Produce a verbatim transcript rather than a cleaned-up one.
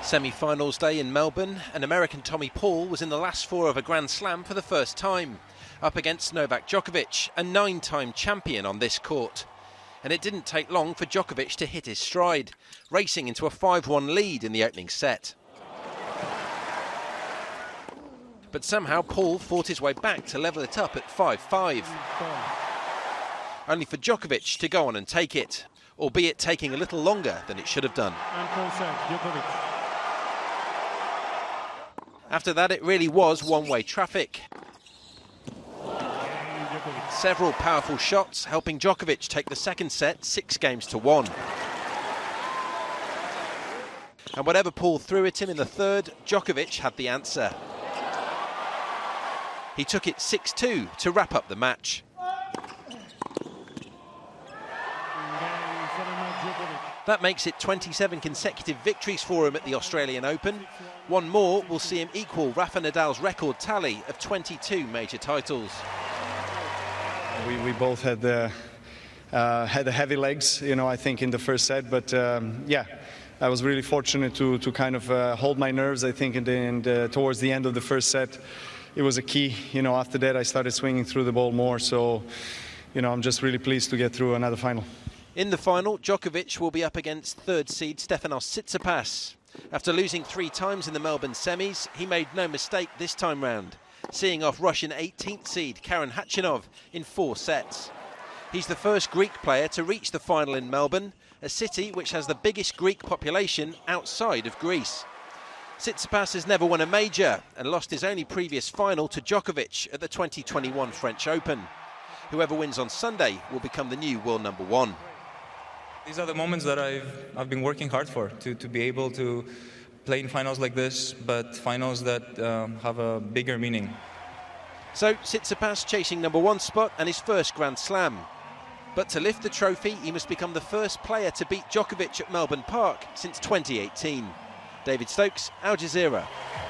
Semi-finals day in Melbourne, and American Tommy Paul was in the last four of a Grand Slam for the first time, up against Novak Djokovic, a nine-time champion on this court. And it didn't take long for Djokovic to hit his stride, racing into a five one lead in the opening set. But somehow Paul fought his way back to level it up at five five. Only for Djokovic to go on and take it, albeit taking a little longer than it should have done. After that, it really was one-way traffic. Several powerful shots helping Djokovic take the second set six games to one. And whatever Paul threw at him in the third, Djokovic had the answer. He took it six two to wrap up the match. That makes it twenty-seven consecutive victories for him at the Australian Open. One more will see him equal Rafa Nadal's record tally of twenty-two major titles. We, we both had uh, uh, had the heavy legs, you know, I think in the first set, but um, yeah, I was really fortunate to to kind of uh, hold my nerves. I think in the, in the, towards the end of the first set, it was a key. You know, after that I started swinging through the ball more. So, you know, I'm just really pleased to get through another final. In the final, Djokovic will be up against third seed Stefanos Tsitsipas. After losing three times in the Melbourne semis, he made no mistake this time round, seeing off Russian eighteenth seed Karen Khachanov in four sets. He's the first Greek player to reach the final in Melbourne, a city which has the biggest Greek population outside of Greece. Tsitsipas has never won a major and lost his only previous final to Djokovic at the twenty twenty-one French Open. Whoever wins on Sunday will become the new world number one. These are the moments that I've, I've been working hard for, to, to be able to play in finals like this, but finals that um, have a bigger meaning. So Tsitsipas chasing number one spot and his first Grand Slam. But to lift the trophy, he must become the first player to beat Djokovic at Melbourne Park since twenty eighteen. David Stokes, Al Jazeera.